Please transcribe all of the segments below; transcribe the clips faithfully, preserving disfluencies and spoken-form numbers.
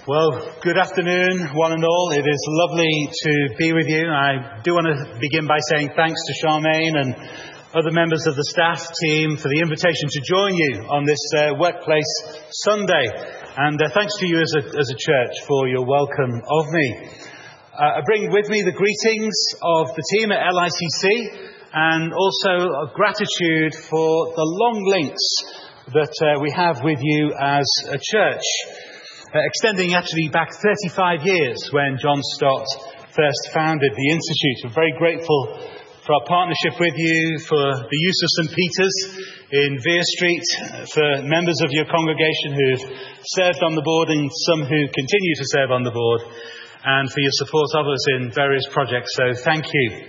Well, good afternoon, one and all. It is lovely to be with you. I do want to begin by saying thanks to Charmaine and other members of the staff team for the invitation to join you on this uh, Workplace Sunday. And uh, thanks to you as a, as a church for your welcome of me. Uh, I bring with me the greetings of the team at L I C C and also a gratitude for the long links that uh, we have with you as a church. Uh, extending actually back thirty-five years when John Stott first founded the Institute. We're very grateful for our partnership with you, for the use of St Peter's in Vere Street, for members of your congregation who've served on the board and some who continue to serve on the board, and for your support of us in various projects. So thank you.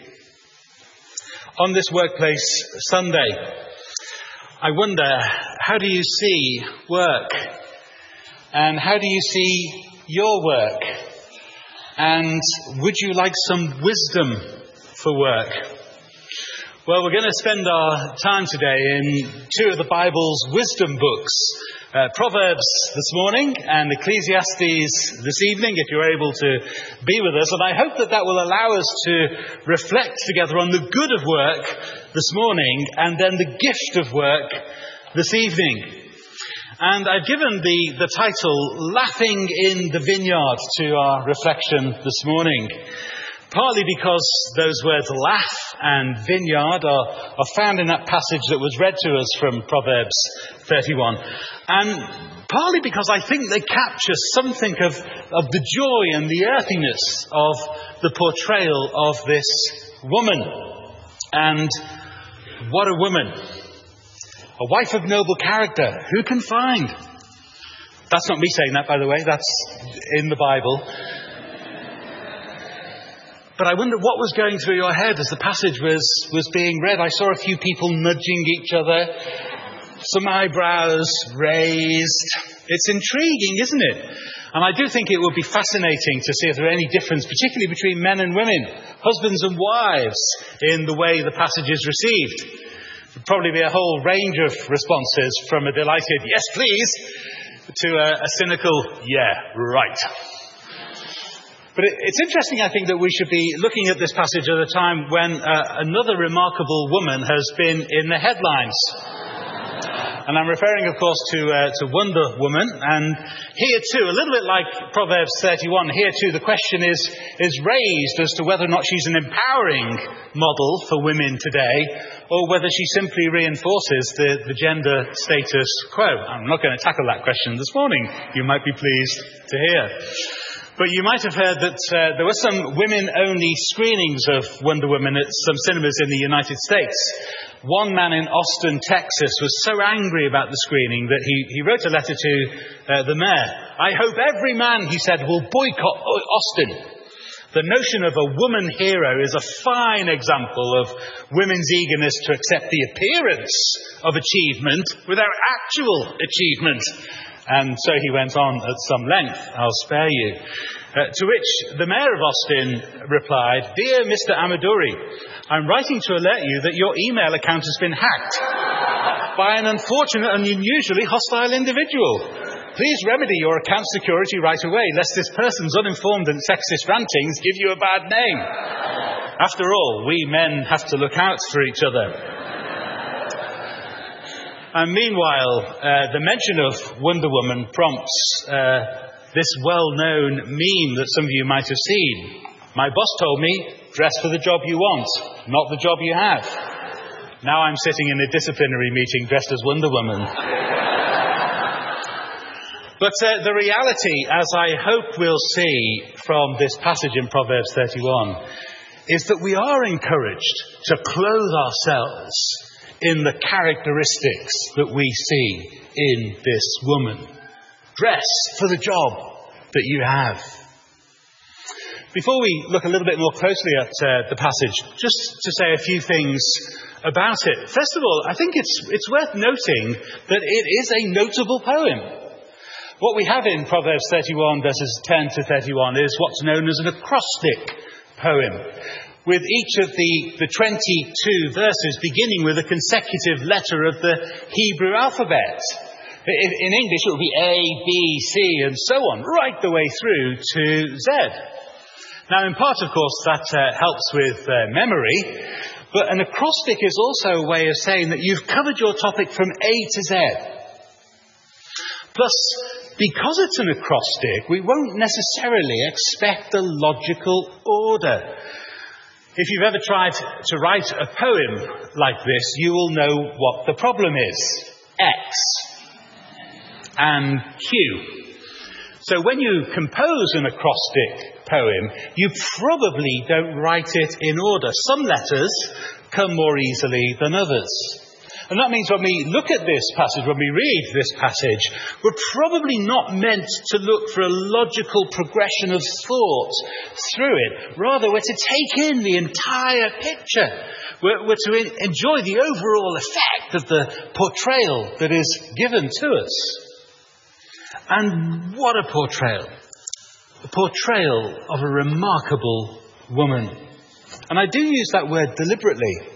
On this Workplace Sunday, I wonder, how do you see work? And how do you see your work? And would you like some wisdom for work? Well, we're going to spend our time today in two of the Bible's wisdom books. Uh, Proverbs this morning and Ecclesiastes this evening, if you're able to be with us. And I hope that that will allow us to reflect together on the good of work this morning and then the gift of work this evening. And I've given the, the title, Laughing in the Vineyard, to our reflection this morning. Partly because those words laugh and vineyard are, are found in that passage that was read to us from Proverbs thirty-one. And partly because I think they capture something of, of the joy and the earthiness of the portrayal of this woman. And what a woman. A wife of noble character, who can find? That's not me saying that, by the way. That's in the Bible. But I wonder what was going through your head as the passage was, was being read. I saw a few people nudging each other. Some eyebrows raised. It's intriguing, isn't it? And I do think it would be fascinating to see if there are any difference, particularly between men and women, husbands and wives, in the way the passage is received. There'd probably be a whole range of responses, from a delighted "yes please" to a, a cynical "yeah, right." But it, it's interesting, I think, that we should be looking at this passage at a time when uh, another remarkable woman has been in the headlines. And I'm referring, of course, to uh, to Wonder Woman. And here too, a little bit like Proverbs thirty-one, here too the question is, is raised as to whether or not she's an empowering model for women today, or whether she simply reinforces the, the gender status quo. I'm not going to tackle that question this morning, you might be pleased to hear. But you might have heard that uh, there were some women-only screenings of Wonder Woman at some cinemas in the United States. One man in Austin, Texas, was so angry about the screening that he, he wrote a letter to uh, the mayor. "I hope every man," he said, "will boycott Austin. The notion of a woman hero is a fine example of women's eagerness to accept the appearance of achievement without actual achievement." And so he went on at some length. I'll spare you. Uh, to which the mayor of Austin replied, "Dear Mister Amaduri, I'm writing to alert you that your email account has been hacked by an unfortunate and unusually hostile individual. Please remedy your account security right away, lest this person's uninformed and sexist rantings give you a bad name. After all, we men have to look out for each other." And meanwhile, uh, the mention of Wonder Woman prompts uh, this well-known meme that some of you might have seen. "My boss told me, dress for the job you want, not the job you have. Now I'm sitting in a disciplinary meeting dressed as Wonder Woman." But uh, the reality, as I hope we'll see from this passage in Proverbs thirty-one, is that we are encouraged to clothe ourselves in the characteristics that we see in this woman. Dress for the job that you have. Before we look a little bit more closely at uh, the passage, just to say a few things about it. First of all, I think it's it's worth noting that it is a notable poem. What we have in Proverbs thirty-one, verses ten to thirty-one, is what's known as an acrostic poem, with each of the, the twenty-two verses beginning with a consecutive letter of the Hebrew alphabet. In English, it would be A, B, C, and so on, right the way through to Z. Now, in part, of course, that uh, helps with uh, memory, but an acrostic is also a way of saying that you've covered your topic from A to Z. Plus, because it's an acrostic, we won't necessarily expect a logical order. If you've ever tried to write a poem like this, you will know what the problem is. X and Q. So when you compose an acrostic poem, you probably don't write it in order. Some letters come more easily than others. And that means when we look at this passage, when we read this passage, we're probably not meant to look for a logical progression of thought through it. Rather, we're to take in the entire picture. We're, we're to in, enjoy the overall effect of the portrayal that is given to us. And what a portrayal. A portrayal of a remarkable woman. And I do use that word deliberately.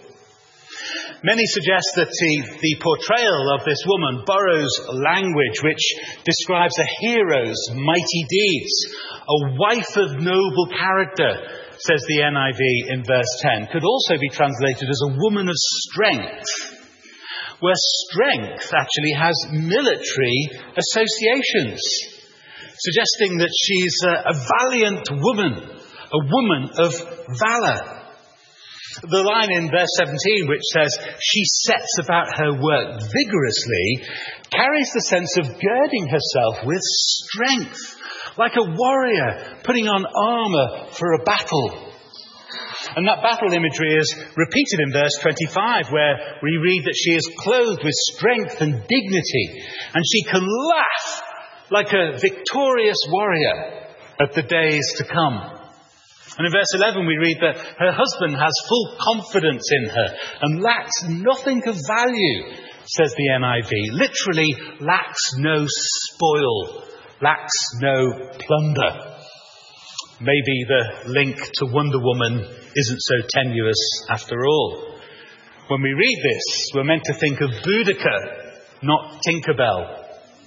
Many suggest that the, the portrayal of this woman borrows language which describes a hero's mighty deeds. A wife of noble character, says the N I V in verse ten, could also be translated as a woman of strength, where strength actually has military associations, suggesting that she's a, a valiant woman, a woman of valour. The line in verse seventeen, which says, she sets about her work vigorously, carries the sense of girding herself with strength, like a warrior putting on armour for a battle. And that battle imagery is repeated in verse twenty-five, where we read that she is clothed with strength and dignity, and she can laugh like a victorious warrior at the days to come. And in verse eleven we read that her husband has full confidence in her and lacks nothing of value, says the N I V. Literally, lacks no spoil, lacks no plunder. Maybe the link to Wonder Woman isn't so tenuous after all. When we read this, we're meant to think of Boudica, not Tinkerbell.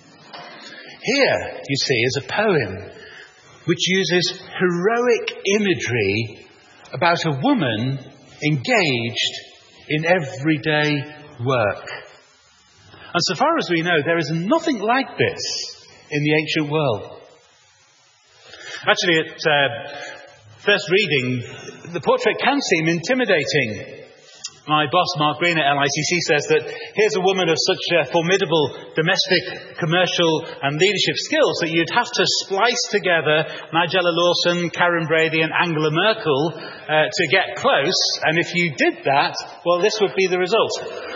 Here, you see, is a poem which uses heroic imagery about a woman engaged in everyday work. And so far as we know, there is nothing like this in the ancient world. Actually, at uh, first reading, the portrait can seem intimidating. My boss, Mark Green at L I C C, says that here's a woman of such uh, formidable domestic, commercial and leadership skills that you'd have to splice together Nigella Lawson, Karen Brady and Angela Merkel uh, to get close. And if you did that, well, this would be the result.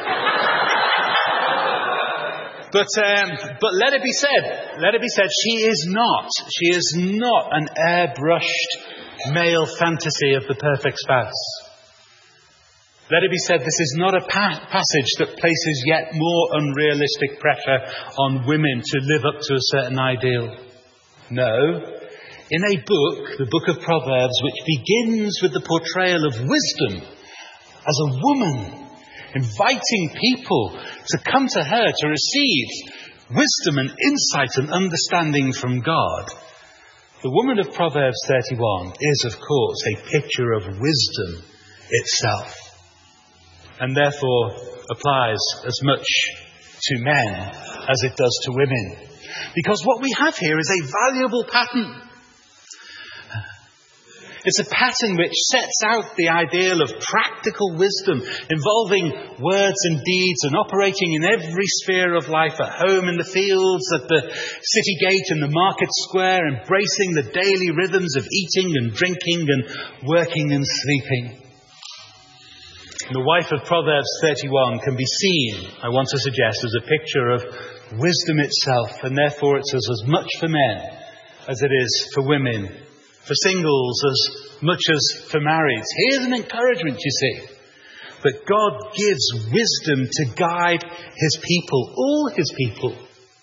But um, but let it be said, let it be said, she is not, she is not an airbrushed male fantasy of the perfect spouse. Let it be said, this is not a pa- passage that places yet more unrealistic pressure on women to live up to a certain ideal. No, in a book, the book of Proverbs, which begins with the portrayal of wisdom as a woman, inviting people to come to her to receive wisdom and insight and understanding from God. The woman of Proverbs thirty-one is, of course, a picture of wisdom itself, and therefore applies as much to men as it does to women. Because what we have here is a valuable pattern. It's a pattern which sets out the ideal of practical wisdom, involving words and deeds and operating in every sphere of life, at home, in the fields, at the city gate, in the market square, embracing the daily rhythms of eating and drinking and working and sleeping. The wife of Proverbs thirty-one can be seen, I want to suggest, as a picture of wisdom itself, and therefore it's as much for men as it is for women, for singles as much as for marrieds. Here's an encouragement, you see, that God gives wisdom to guide his people, all his people,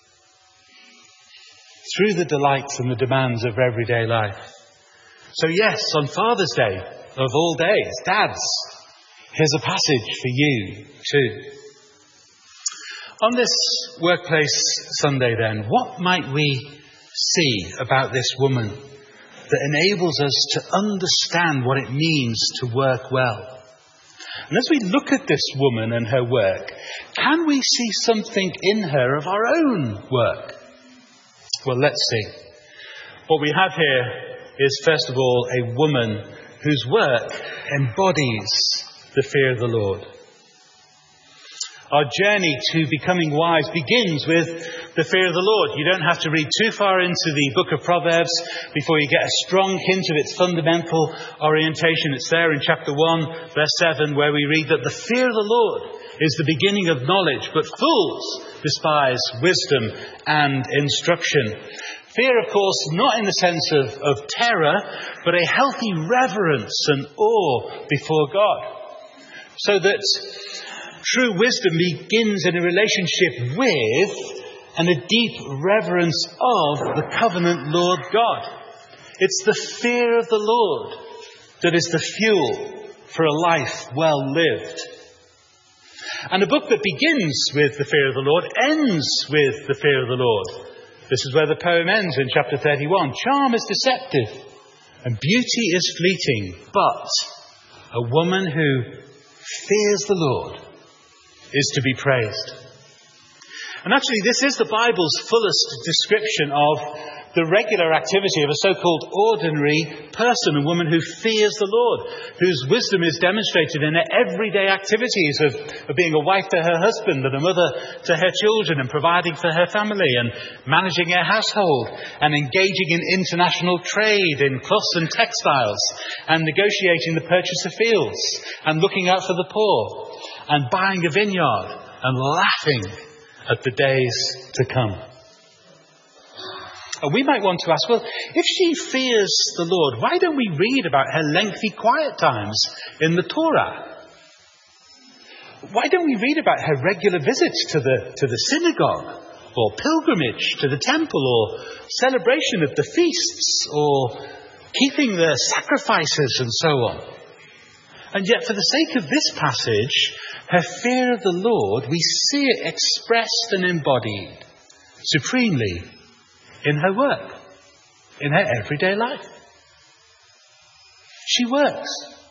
through the delights and the demands of everyday life. So yes, on Father's Day of all days, dads, here's a passage for you too. On this Workplace Sunday then, what might we see about this woman that enables us to understand what it means to work well? And as we look at this woman and her work, can we see something in her of our own work? Well, let's see. What we have here is, first of all, a woman whose work embodies the fear of the Lord. Our journey to becoming wise begins with the fear of the Lord. You don't have to read too far into the book of Proverbs before you get a strong hint of its fundamental orientation. It's there in chapter one, verse seven, where we read that the fear of the Lord is the beginning of knowledge, but fools despise wisdom and instruction. Fear, of course, not in the sense of, of terror, but a healthy reverence and awe before God. So that true wisdom begins in a relationship with and a deep reverence of the covenant Lord God. It's the fear of the Lord that is the fuel for a life well lived. And a book that begins with the fear of the Lord ends with the fear of the Lord. This is where the poem ends in chapter thirty-one. Charm is deceptive and beauty is fleeting, but a woman who fears the Lord is to be praised. And actually, this is the Bible's fullest description of the regular activity of a so-called ordinary person, a woman who fears the Lord, whose wisdom is demonstrated in her everyday activities of, of being a wife to her husband and a mother to her children and providing for her family and managing her household and engaging in international trade in cloths and textiles and negotiating the purchase of fields and looking out for the poor and buying a vineyard and laughing at the days to come. And we might want to ask, well, if she fears the Lord, why don't we read about her lengthy quiet times in the Torah? Why don't we read about her regular visits to the, to the synagogue, or pilgrimage to the temple, or celebration of the feasts, or keeping the sacrifices and so on? And yet, for the sake of this passage, her fear of the Lord, we see it expressed and embodied supremely in her work, in her everyday life. She works.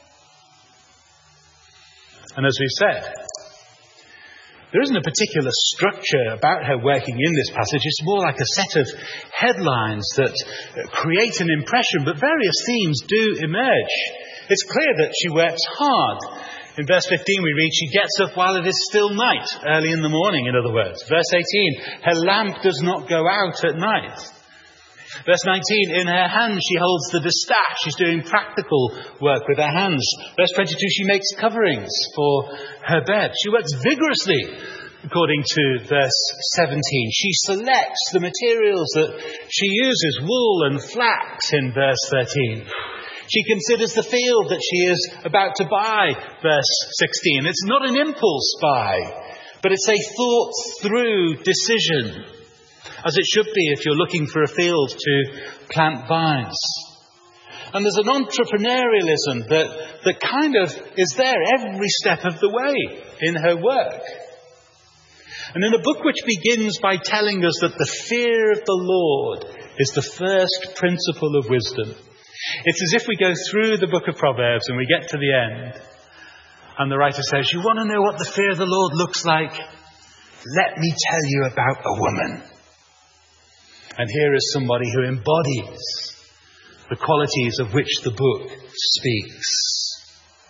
And as we've said, there isn't a particular structure about her working in this passage. It's more like a set of headlines that create an impression, but various themes do emerge. It's clear that she works hard. In verse fifteen we read, she gets up while it is still night, early in the morning, in other words. Verse eighteen, her lamp does not go out at night. Verse nineteen, in her hand she holds the distaff. She's doing practical work with her hands. Verse twenty-two, she makes coverings for her bed. She works vigorously, according to verse seventeen. She selects the materials that she uses, wool and flax, in verse thirteen. She considers the field that she is about to buy, verse sixteen. It's not an impulse buy, but it's a thought-through decision, as it should be if you're looking for a field to plant vines. And there's an entrepreneurialism that, that kind of is there every step of the way in her work. And in a book which begins by telling us that the fear of the Lord is the first principle of wisdom, it's as if we go through the book of Proverbs and we get to the end, and the writer says, you want to know what the fear of the Lord looks like? Let me tell you about a woman. And here is somebody who embodies the qualities of which the book speaks.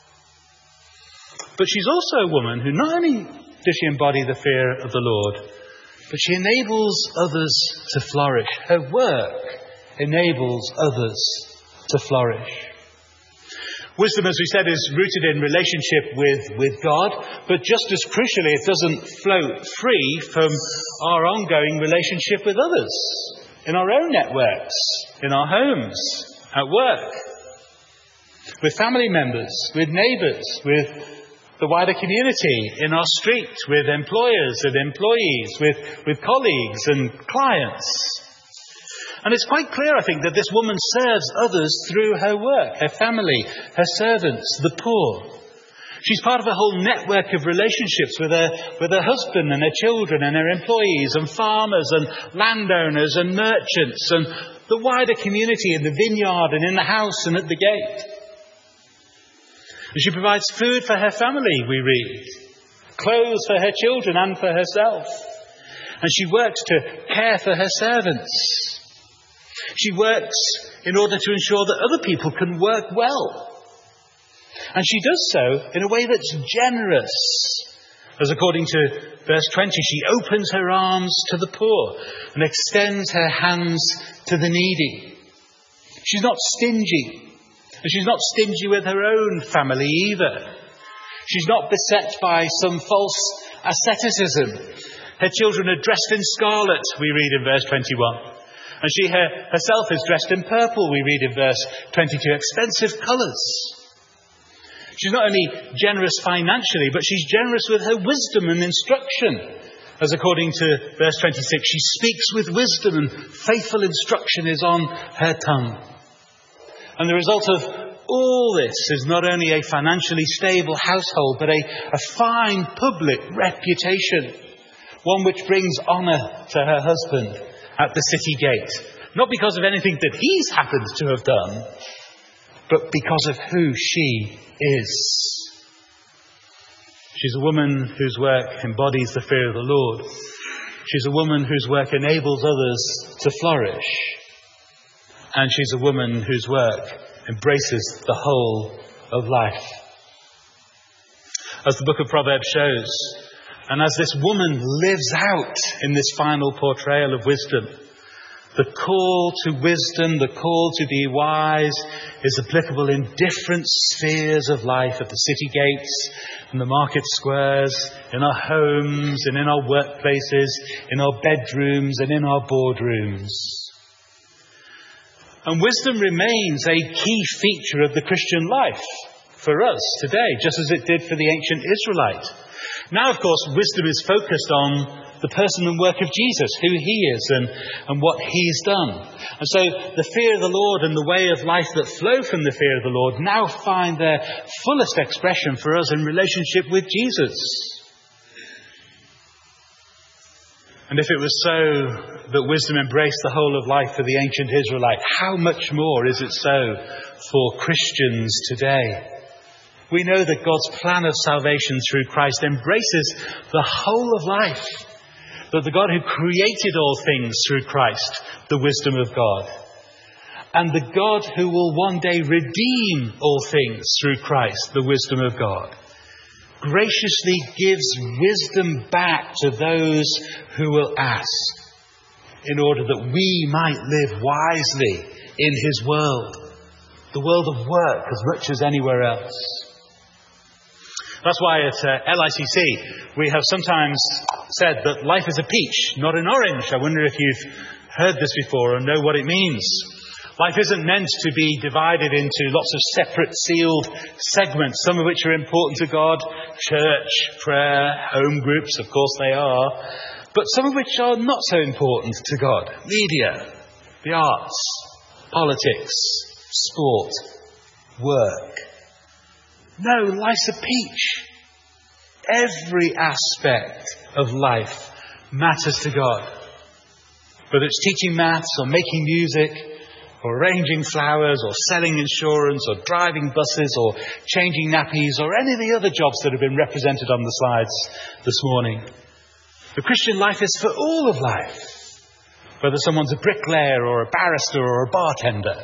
But she's also a woman who not only does she embody the fear of the Lord, but she enables others to flourish. Her work enables others to flourish. Wisdom, as we said, is rooted in relationship with, with God, but just as crucially, it doesn't float free from our ongoing relationship with others, in our own networks, in our homes, at work, with family members, with neighbours, with the wider community, in our street, with employers and employees, with, with colleagues and clients. And it's quite clear, I think, that this woman serves others through her work, her family, her servants, the poor. She's part of a whole network of relationships with her, with her husband and her children and her employees and farmers and landowners and merchants and the wider community in the vineyard and in the house and at the gate. And she provides food for her family, we read, clothes for her children and for herself. And she works to care for her servants. She works in order to ensure that other people can work well. And she does so in a way that's generous. As according to verse twenty, she opens her arms to the poor and extends her hands to the needy. She's not stingy. And she's not stingy with her own family either. She's not beset by some false asceticism. Her children are dressed in scarlet, we read in verse twenty-one. And she her, herself is dressed in purple, we read in verse twenty-two. Expensive colours. She's not only generous financially, but she's generous with her wisdom and instruction. As according to verse twenty-six, she speaks with wisdom and faithful instruction is on her tongue. And the result of all this is not only a financially stable household, but a, a fine public reputation. One which brings honour to her husband at the city gate. Not because of anything that he's happened to have done, but because of who she is. She's a woman whose work embodies the fear of the Lord. She's a woman whose work enables others to flourish. And she's a woman whose work embraces the whole of life. As the book of Proverbs shows, and as this woman lives out in this final portrayal of wisdom, the call to wisdom, the call to be wise is applicable in different spheres of life, at the city gates, in the market squares, in our homes and in our workplaces, in our bedrooms and in our boardrooms. And wisdom remains a key feature of the Christian life for us today, just as it did for the ancient Israelite. Now, of course, wisdom is focused on the person and work of Jesus, who he is and, and what he's done. And so the fear of the Lord and the way of life that flow from the fear of the Lord now find their fullest expression for us in relationship with Jesus. And if it was so that wisdom embraced the whole of life for the ancient Israelite, how much more is it so for Christians today? We know that God's plan of salvation through Christ embraces the whole of life. That the God who created all things through Christ, the wisdom of God, and the God who will one day redeem all things through Christ, the wisdom of God, graciously gives wisdom back to those who will ask, in order that we might live wisely in his world, the world of work as much as anywhere else. That's why at uh, L I C C we have sometimes said that life is a peach, not an orange. I wonder if you've heard this before and know what it means. Life isn't meant to be divided into lots of separate sealed segments, some of which are important to God, church, prayer, home groups, of course they are, but some of which are not so important to God. Media, the arts, politics, sport, work. No, life's a peach. Every aspect of life matters to God. Whether it's teaching maths or making music or arranging flowers or selling insurance or driving buses or changing nappies or any of the other jobs that have been represented on the slides this morning. The Christian life is for all of life. Whether someone's a bricklayer or a barrister or a bartender.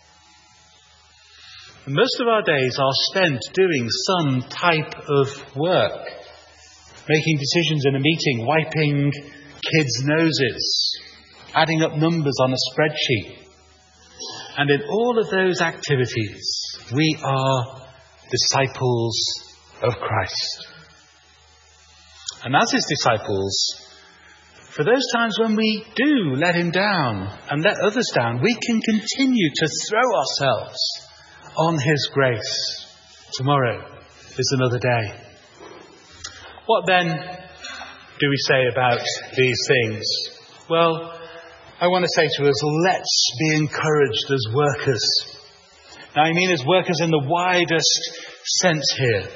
Most of our days are spent doing some type of work. Making decisions in a meeting, wiping kids' noses, adding up numbers on a spreadsheet. And in all of those activities, we are disciples of Christ. And as his disciples, for those times when we do let him down and let others down, we can continue to throw ourselves on his grace. Tomorrow is another day. What then do we say about these things? Well, I want to say to us, let's be encouraged as workers. Now I mean as workers in the widest sense here.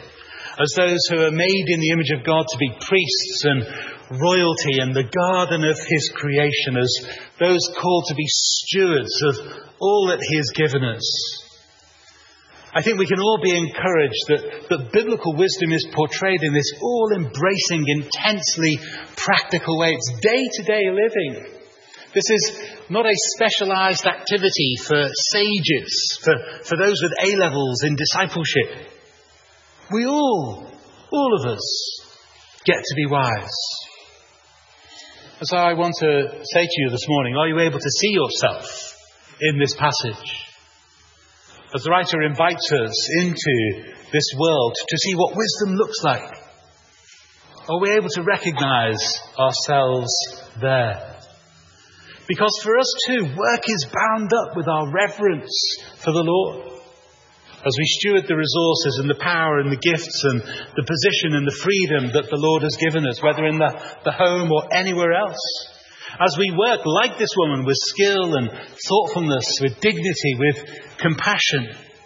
as those who are made in the image of God to be priests and royalty in the garden of his creation, as those called to be stewards of all that he has given us. I think we can all be encouraged that, that biblical wisdom is portrayed in this all-embracing, intensely practical way. It's day-to-day living. This is not a specialised activity for sages, for, for those with A-levels in discipleship. We all, all of us, get to be wise. And so I want to say to you this morning, are you able to see yourself in this passage? As the writer invites us into this world to see what wisdom looks like, are we able to recognise ourselves there? Because for us too, work is bound up with our reverence for the Lord. As we steward the resources and the power and the gifts and the position and the freedom that the Lord has given us, whether in the, the home or anywhere else. As we work like this woman with skill and thoughtfulness, with dignity, with compassion.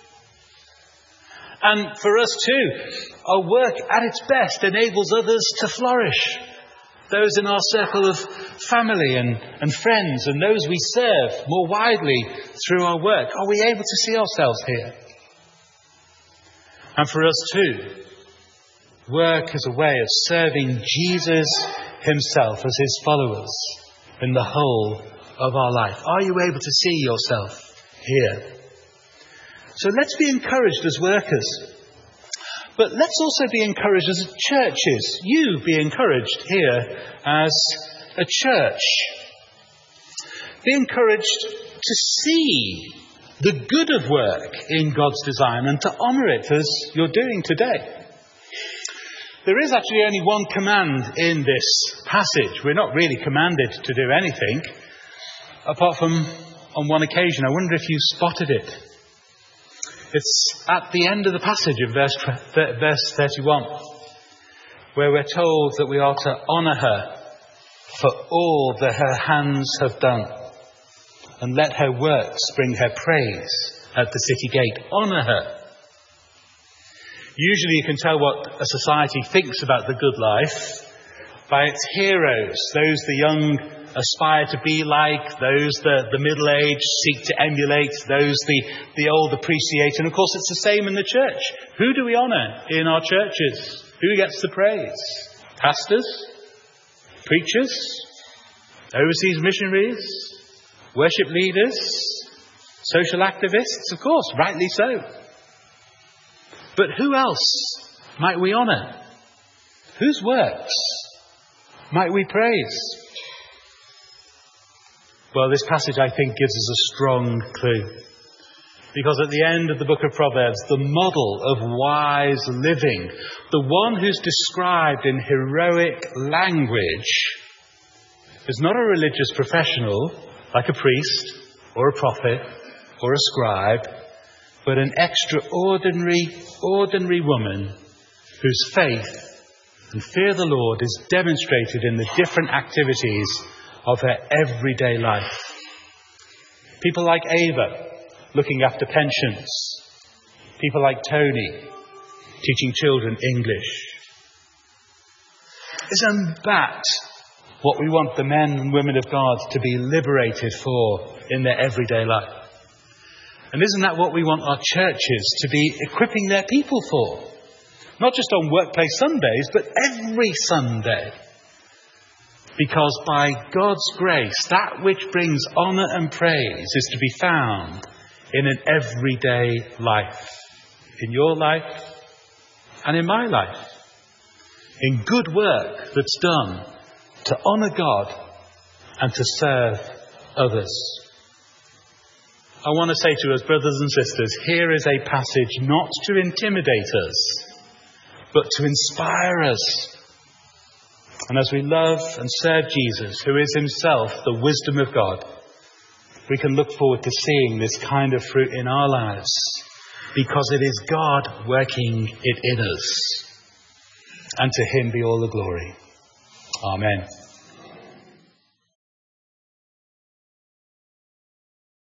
And for us too, our work at its best enables others to flourish. Those in our circle of family and, and friends and those we serve more widely through our work. Are we able to see ourselves here? And for us too, work as a way of serving Jesus himself as his followers in the whole of our life. Are you able to see yourself here? So let's be encouraged as workers. But let's also be encouraged as churches. You be encouraged here as a church. Be encouraged to see the good of work in God's design and to honour it as you're doing today. There is actually only one command in this passage. We're not really commanded to do anything, apart from on one occasion. I wonder if you spotted it. It's at the end of the passage of verse, verse thirty-one, where we're told that we are to honour her for all that her hands have done, and let her works bring her praise at the city gate. Honour her. Usually you can tell what a society thinks about the good life by its heroes, those the young aspire to be like, those the, the middle-aged seek to emulate, those the, the old appreciate. And of course it's the same in the church. Who do we honour in our churches? Who gets the praise? Pastors? Preachers? Overseas missionaries? Worship leaders? Social activists? Of course, rightly so. But who else might we honour? Whose works might we praise? Well, this passage, I think, gives us a strong clue. Because at the end of the book of Proverbs, the model of wise living, the one who's described in heroic language, is not a religious professional like a priest or a prophet or a scribe, but an extraordinary, ordinary woman whose faith and fear of the Lord is demonstrated in the different activities of her everyday life. People like Ava, looking after pensions. People like Tony, teaching children English. Isn't that what we want the men and women of God to be liberated for in their everyday life? And isn't that what we want our churches to be equipping their people for? Not just on workplace Sundays, but every Sunday. Because by God's grace, that which brings honour and praise is to be found in an everyday life. In your life and in my life. In good work that's done to honour God and to serve others. I want to say to us, brothers and sisters, here is a passage not to intimidate us, but to inspire us. And as we love and serve Jesus, who is himself the wisdom of God, we can look forward to seeing this kind of fruit in our lives, because it is God working it in us. And to him be all the glory. Amen.